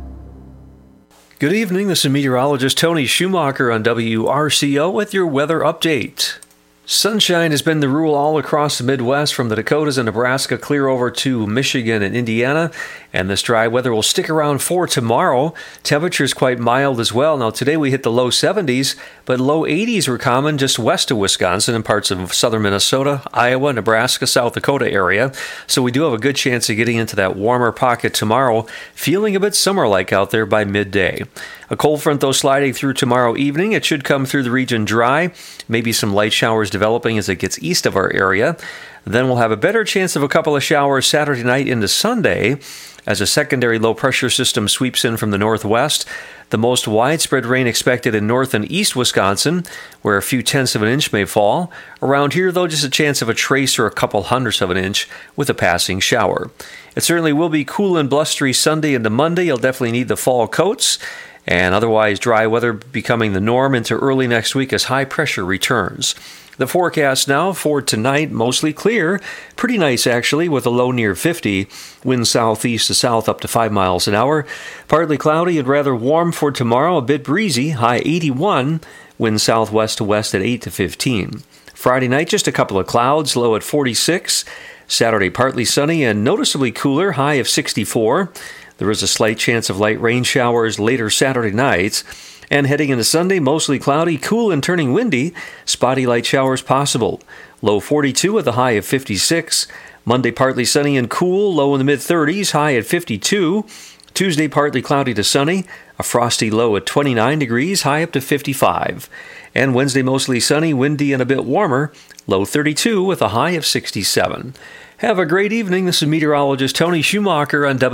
Good evening. This is meteorologist Tony Schumacher on WRCO with your weather update. Sunshine has been the rule all across the Midwest, from the Dakotas and Nebraska clear over to Michigan and Indiana, and this dry weather will stick around for tomorrow. Temperatures quite mild as well. Now today we hit the low 70s, but low 80s were common just west of Wisconsin and parts of southern Minnesota, Iowa, Nebraska, South Dakota area. So we do have a good chance of getting into that warmer pocket tomorrow, feeling a bit summer-like out there by midday. A cold front, though, sliding through tomorrow evening. It should come through the region dry, maybe some light showers developing as it gets east of our area. Then we'll have a better chance of a couple of showers Saturday night into Sunday as a secondary low-pressure system sweeps in from the northwest. The most widespread rain expected in north and east Wisconsin, where a few tenths of an inch may fall. Around here, though, just a chance of a trace or a couple hundredths of an inch with a passing shower. It certainly will be cool and blustery Sunday into Monday. You'll definitely need the fall coats. And otherwise dry weather becoming the norm into early next week as high pressure returns. The forecast now for tonight, mostly clear. Pretty nice, actually, with a low near 50. Wind southeast to south up to 5 miles an hour. Partly cloudy and rather warm for tomorrow. A bit breezy, high 81. Wind southwest to west at 8 to 15. Friday night, just a couple of clouds, low at 46. Saturday, partly sunny and noticeably cooler, high of 64. There is a slight chance of light rain showers later Saturday nights. And heading into Sunday, mostly cloudy, cool and turning windy. Spotty light showers possible. Low 42 with a high of 56. Monday, partly sunny and cool, low in the mid-30s, high at 52. Tuesday, partly cloudy to sunny. A frosty low at 29 degrees, high up to 55. And Wednesday, mostly sunny, windy and a bit warmer. Low 32 with a high of 67. Have a great evening. This is meteorologist Tony Schumacher on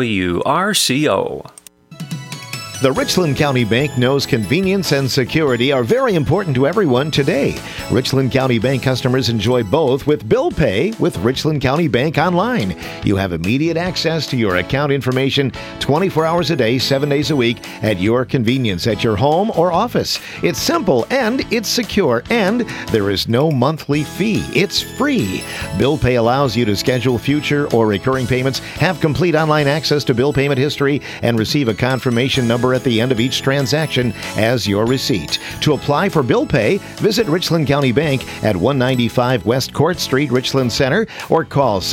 WRCO. The Richland County Bank knows convenience and security are very important to everyone today. Richland County Bank customers enjoy both with bill pay with Richland County Bank Online. You have immediate access to your account information 24 hours a day, 7 days a week at your convenience at your home or office. It's simple and it's secure, and there is no monthly fee. It's free. Bill pay allows you to schedule future or recurring payments, have complete online access to bill payment history, and receive a confirmation number at the end of each transaction as your receipt. To apply for bill pay, visit Richland County Bank at 195 West Court Street, Richland Center, or call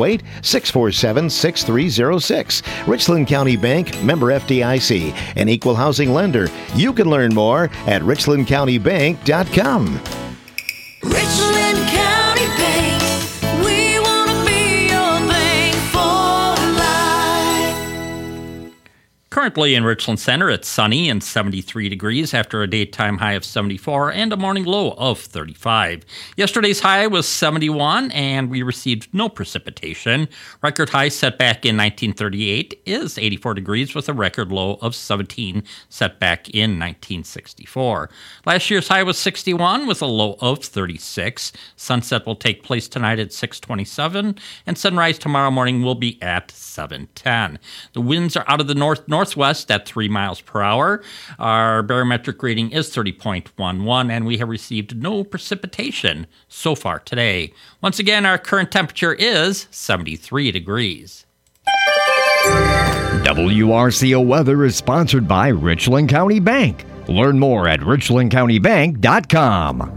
608-647-6306. Richland County Bank, member FDIC, an equal housing lender. You can learn more at richlandcountybank.com. Richland County Bank, we want to be your bank for life. Currently in Richland Center, it's sunny and 73 degrees after a daytime high of 74 and a morning low of 35. Yesterday's high was 71 and we received no precipitation. Record high set back in 1938 is 84 degrees with a record low of 17 set back in 1964. Last year's high was 61 with a low of 36. Sunset will take place tonight at 6:27 and sunrise tomorrow morning will be at 7:10. The winds are out of the northwest at 3 miles per hour. Our barometric reading is 30.11, and we have received no precipitation so far today. Once again, our current temperature is 73 degrees. WRCO Weather is sponsored by Richland County Bank. Learn more at richlandcountybank.com.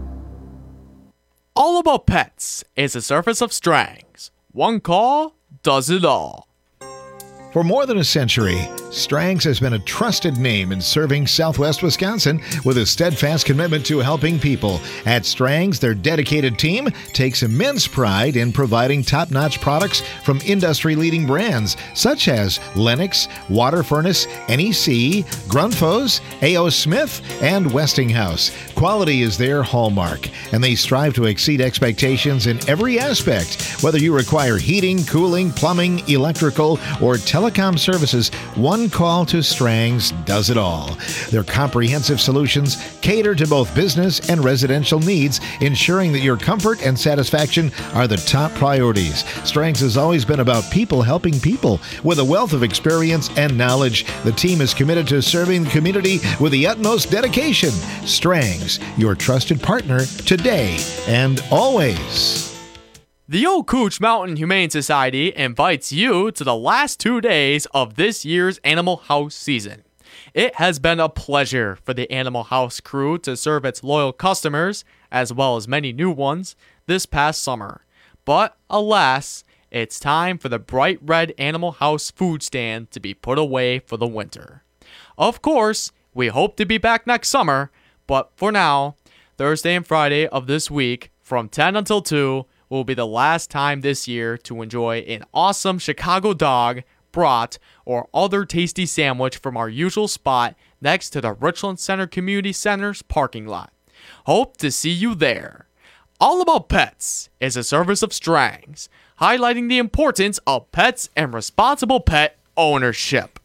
All About Pets is a service of Strang's. One call does it all. For more than a century, Strang's has been a trusted name in serving Southwest Wisconsin with a steadfast commitment to helping people. At Strang's, their dedicated team takes immense pride in providing top-notch products from industry-leading brands such as Lennox, Water Furnace, NEC, Grundfos, A.O. Smith, and Westinghouse. Quality is their hallmark, and they strive to exceed expectations in every aspect. Whether you require heating, cooling, plumbing, electrical, or telecom services, one call to Strang's does it all. Their comprehensive solutions cater to both business and residential needs, ensuring that your comfort and satisfaction are the top priorities. Strang's has always been about people helping people. With a wealth of experience and knowledge, the team is committed to serving the community with the utmost dedication. Strang's, your trusted partner today and always. The Old Cooch Mountain Humane Society invites you to the last 2 days of this year's Animal House season. It has been a pleasure for the Animal House crew to serve its loyal customers, as well as many new ones, this past summer. But alas, it's time for the bright red Animal House food stand to be put away for the winter. Of course, we hope to be back next summer, but for now, Thursday and Friday of this week, from 10 until 2, will be the last time this year to enjoy an awesome Chicago dog, brat, or other tasty sandwich from our usual spot next to the Richland Center Community Center's parking lot. Hope to see you there. All About Pets is a service of Strang's, highlighting the importance of pets and responsible pet ownership.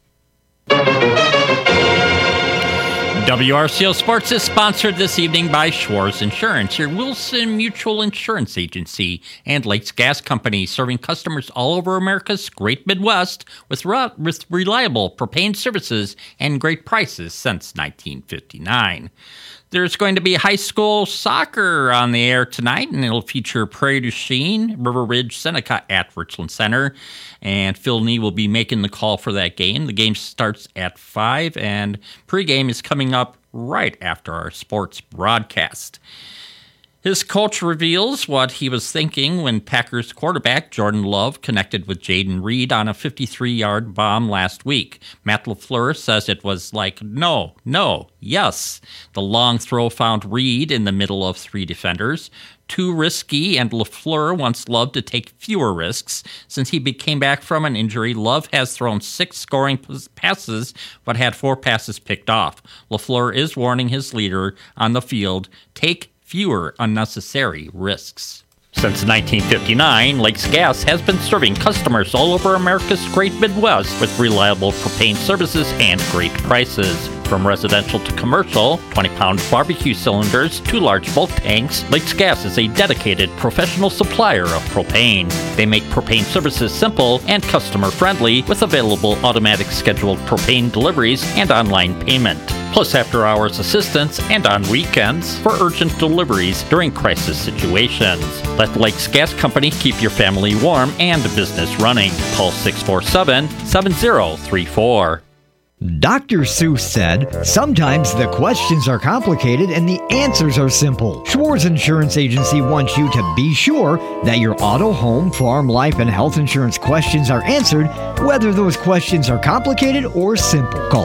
WRCO Sports is sponsored this evening by Schwartz Insurance, your Wilson Mutual Insurance Agency, and Lakes Gas Company, serving customers all over America's great Midwest with reliable propane services and great prices since 1959. There's going to be high school soccer on the air tonight, and it'll feature Prairie du Chien, River Ridge, Seneca at Richland Center. And Phil Nee will be making the call for that game. The game starts at 5, and pregame is coming up right after our sports broadcast. His coach reveals what he was thinking when Packers quarterback Jordan Love connected with Jaden Reed on a 53-yard bomb last week. Matt LaFleur says it was like, no, yes. The long throw found Reed in the middle of 3 defenders. Too risky, and LaFleur wants Love to take fewer risks. Since he came back from an injury, Love has thrown 6 scoring passes, but had 4 passes picked off. LaFleur is warning his leader on the field, take fewer unnecessary risks. Since 1959, Lakes Gas has been serving customers all over America's great Midwest with reliable propane services and great prices. From residential to commercial, 20-pound barbecue cylinders to large bulk tanks, Lakes Gas is a dedicated professional supplier of propane. They make propane services simple and customer-friendly with available automatic scheduled propane deliveries and online payment, plus after-hours assistance and on weekends for urgent deliveries during crisis situations. Let Lakes Gas Company keep your family warm and business running. Call 647-7034. Dr. Seuss said, sometimes the questions are complicated and the answers are simple. Schwartz Insurance Agency wants you to be sure that your auto, home, farm, life, and health insurance questions are answered, whether those questions are complicated or simple. Call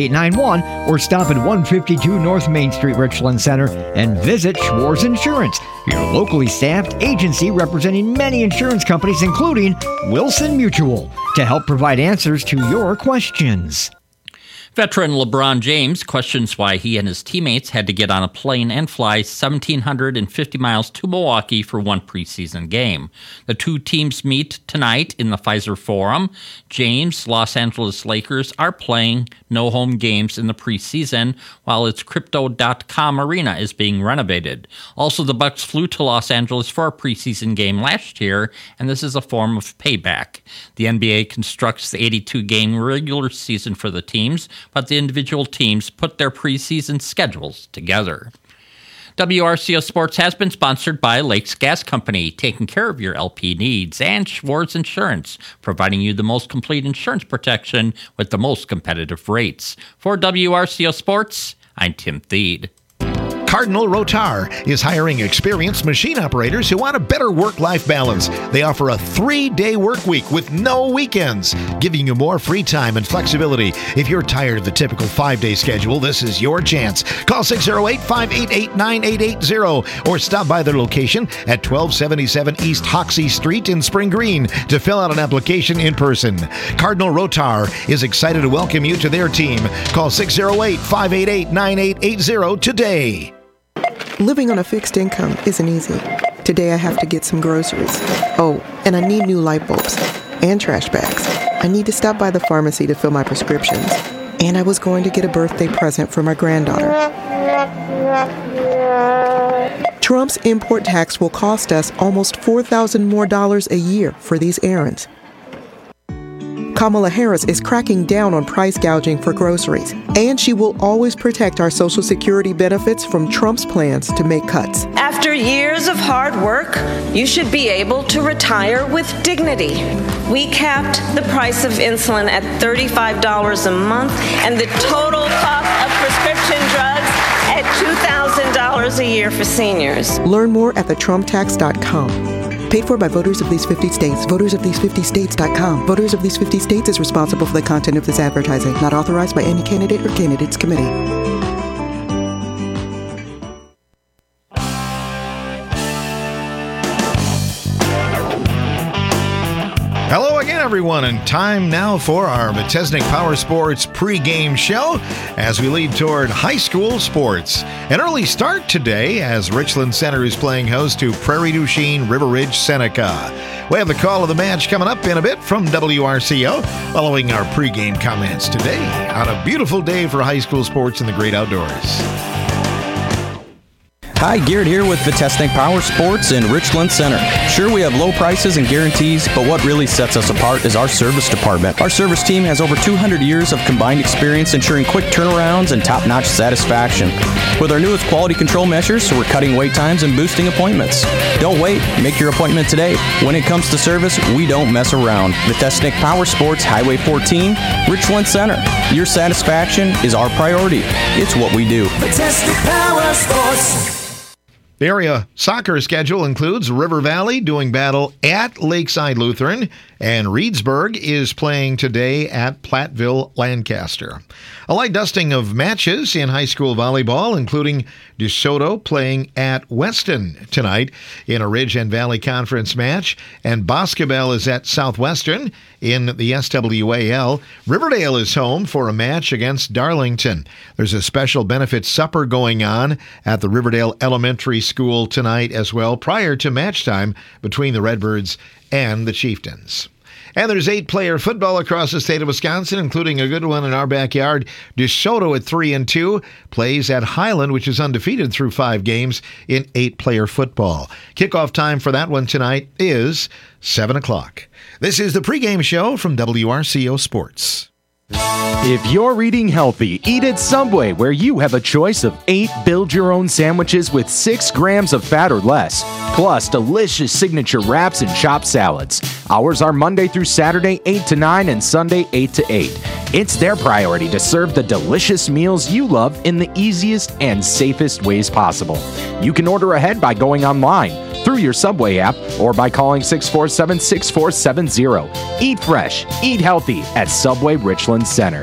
647-8891 or stop at 152 North Main Street, Richland Center, and visit Schwartz Insurance. your locally staffed agency representing many insurance companies, including Wilson Mutual, to help provide answers to your questions. Veteran LeBron James questions why he and his teammates had to get on a plane and fly 1,750 miles to Milwaukee for one preseason game. The two teams meet tonight in the Pfizer Forum. James' Los Angeles Lakers are playing no home games in the preseason, while its Crypto.com arena is being renovated. Also, the Bucks flew to Los Angeles for a preseason game last year, and this is a form of payback. The NBA constructs the 82-game regular season for the teams, but the individual teams put their preseason schedules together. WRCO Sports has been sponsored by Lakes Gas Company, taking care of your LP needs, and Schwartz Insurance, providing you the most complete insurance protection with the most competitive rates. For WRCO Sports, I'm Tim Thede. Cardinal Rotar is hiring experienced machine operators who want a better work-life balance. They offer a 3-day work week with no weekends, giving you more free time and flexibility. If you're tired of the typical 5-day schedule, this is your chance. Call 608-588-9880 or stop by their location at 1277 East Hoxie Street in Spring Green to fill out an application in person. Cardinal Rotar is excited to welcome you to their team. Call 608-588-9880 today. Living on a fixed income isn't easy. Today I have to get some groceries. Oh, and I need new light bulbs and trash bags. I need to stop by the pharmacy to fill my prescriptions. And I was going to get a birthday present for my granddaughter. Trump's import tax will cost us almost $4,000 more a year for these errands. Kamala Harris is cracking down on price gouging for groceries, and she will always protect our Social Security benefits from Trump's plans to make cuts. After years of hard work, you should be able to retire with dignity. We capped the price of insulin at $35 a month and the total cost of prescription drugs at $2,000 a year for seniors. Learn more at thetrumptax.com. Paid for by voters of these 50 states. VotersOfThese50States.com. Voters of These 50 States is responsible for the content of this advertising. Not authorized by any candidate or candidates committee. Hello again, everyone, and time now for our Metesnik Power Sports pregame show as we lead toward high school sports. An early start today as Richland Center is playing host to Prairie du Chien River Ridge Seneca. We have the call of the match coming up in a bit from WRCO following our pregame comments today on a beautiful day for high school sports in the great outdoors. Hi, Garrett here with Metesnik Power Sports in Richland Center. Sure, we have low prices and guarantees, but what really sets us apart is our service department. Our service team has over 200 years of combined experience ensuring quick turnarounds and top-notch satisfaction. With our newest quality control measures, we're cutting wait times and boosting appointments. Don't wait, make your appointment today. When it comes to service, we don't mess around. Metesnik Power Sports, Highway 14, Richland Center. Your satisfaction is our priority. It's what we do. Metesnik Power Sports. The area soccer schedule includes River Valley doing battle at Lakeside Lutheran, and Reedsburg is playing today at Platteville Lancaster. A light dusting of matches in high school volleyball, including DeSoto playing at Weston tonight in a Ridge and Valley Conference match, and Boscobel is at Southwestern in the SWAL. Riverdale is home for a match against Darlington. There's a special benefit supper going on at the Riverdale Elementary School tonight as well, prior to match time between the Redbirds and the Chieftains. And there's 8-player football across the state of Wisconsin, including a good one in our backyard. DeSoto at 3-2 plays at Highland, which is undefeated through 5 games in 8-player football. Kickoff time for that one tonight is 7 o'clock. This is the pregame show from WRCO Sports. If you're eating healthy, eat at Subway, where you have a choice of 8 build-your-own sandwiches with 6 grams of fat or less, plus delicious signature wraps and chopped salads. Hours are Monday through Saturday, 8 to 9, and Sunday, 8 to 8. It's their priority to serve the delicious meals you love in the easiest and safest ways possible. You can order ahead by going online, through your Subway app, or by calling 647-6470. Eat fresh, eat healthy at Subway Richland Center.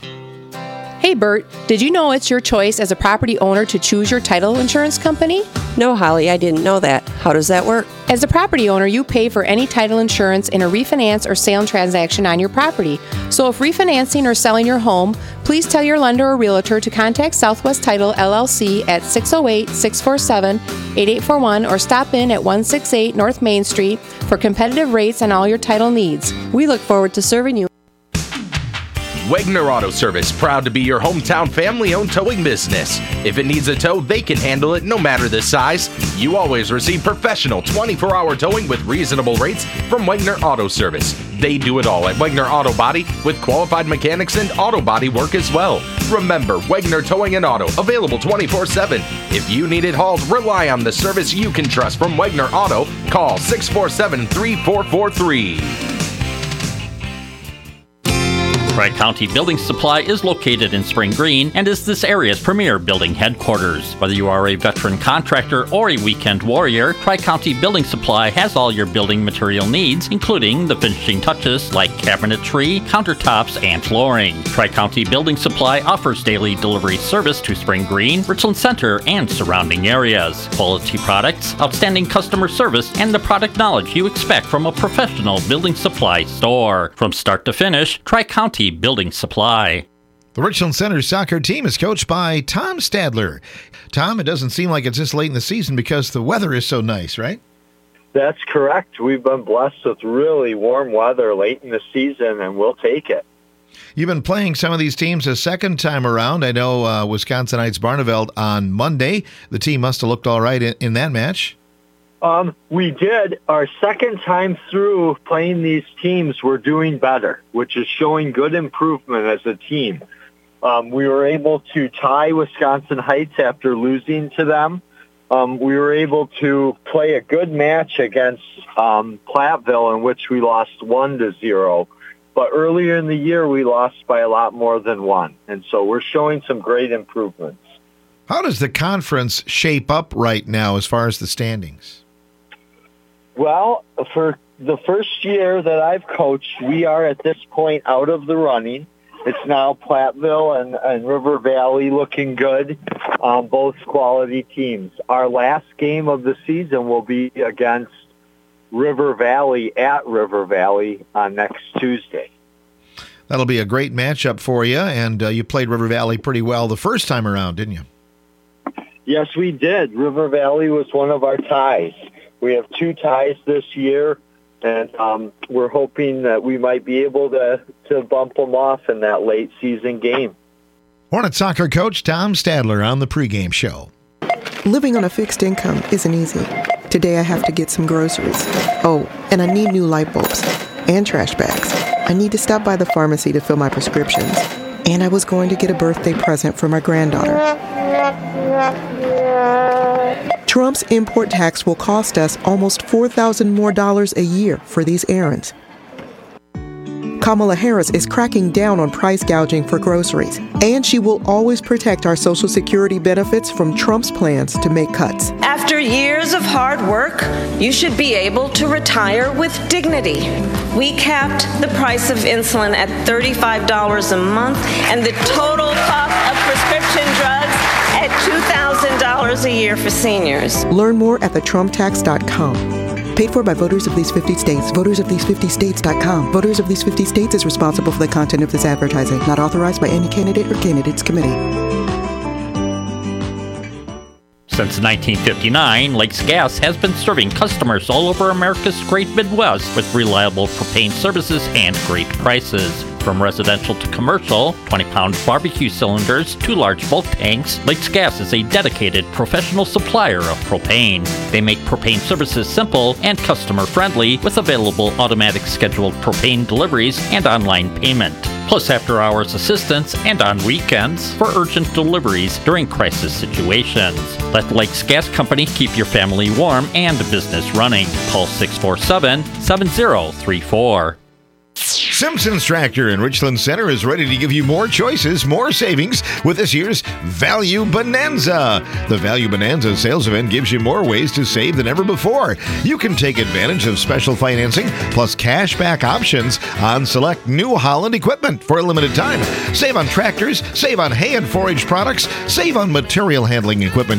Hey Bert, did you know it's your choice as a property owner to choose your title insurance company? No, Holly, I didn't know that. How does that work? As a property owner, you pay for any title insurance in a refinance or sale transaction on your property. So if refinancing or selling your home, please tell your lender or realtor to contact Southwest Title LLC at 608-647-8841 or stop in at 168 North Main Street for competitive rates on all your title needs. We look forward to serving you. Wegner Auto Service, proud to be your hometown family-owned towing business. If it needs a tow, they can handle it no matter the size. You always receive professional 24-hour towing with reasonable rates from Wegner Auto Service. They do it all at Wegner Auto Body with qualified mechanics and auto body work as well. Remember, Wegner Towing and Auto, available 24/7. If you need it hauled, rely on the service you can trust from Wegner Auto. Call 647-3443. Tri-County Building Supply is located in Spring Green and is this area's premier building headquarters. Whether you are a veteran contractor or a weekend warrior, Tri-County Building Supply has all your building material needs, including the finishing touches like cabinetry, countertops, and flooring. Tri-County Building Supply offers daily delivery service to Spring Green, Richland Center, and surrounding areas. Quality products, outstanding customer service, and the product knowledge you expect from a professional building supply store. From start to finish, Tri-County Building Supply. The Richland Center soccer team is coached by Tom Stadler. Tom, it doesn't seem like it's this late in the season because the weather is so nice, right? That's correct. We've been blessed with really warm weather late in the season, and we'll take it. You've been playing some of these teams a second time around. I know Wisconsinites Barneveld on Monday. The team must have looked all right in that match. We did. Our second time through playing these teams, we're doing better, which is showing good improvement as a team. We were able to tie Wisconsin Heights after losing to them. We were able to play a good match against Platteville, in which we lost 1-0. But earlier in the year, we lost by a lot more than 1. And so we're showing some great improvements. How does the conference shape up right now as far as the standings? Well, for the first year that I've coached, we are at this point out of the running. It's now Platteville and River Valley looking good, both quality teams. Our last game of the season will be against River Valley at River Valley on next Tuesday. That'll be a great matchup for you, and you played River Valley pretty well the first time around, didn't you? Yes, we did. River Valley was one of our ties. We have 2 ties this year, and we're hoping that we might be able to bump them off in that late season game. Hornet soccer coach Tom Stadler on the pregame show. Living on a fixed income isn't easy. Today I have to get some groceries. Oh, and I need new light bulbs and trash bags. I need to stop by the pharmacy to fill my prescriptions. And I was going to get a birthday present for my granddaughter. Trump's import tax will cost us almost $4,000 more a year for these errands. Kamala Harris is cracking down on price gouging for groceries, and she will always protect our Social Security benefits from Trump's plans to make cuts. After years of hard work, you should be able to retire with dignity. We capped the price of insulin at $35 a month and the total cost of prescription drugs at $2,000 a year for seniors. Learn more at thetrumptax.com. Paid for by voters of these 50 states. VotersOfThese50States.com. Voters of these 50 states is responsible for the content of this advertising. Not authorized by any candidate or candidates committee. Since 1959, Lakes Gas has been serving customers all over America's great Midwest with reliable propane services and great prices. From residential to commercial, 20-pound barbecue cylinders to large bulk tanks, Lakes Gas is a dedicated professional supplier of propane. They make propane services simple and customer-friendly with available automatic scheduled propane deliveries and online payment, plus after-hours assistance and on weekends for urgent deliveries during crisis situations. Let Lakes Gas Company keep your family warm and business running. Call 647-7034. Simpson's Tractor in Richland Center is ready to give you more choices, more savings with this year's Value Bonanza. The Value Bonanza sales event gives you more ways to save than ever before. You can take advantage of special financing plus cashback options on select New Holland equipment for a limited time. Save on tractors, save on hay and forage products, save on material handling equipment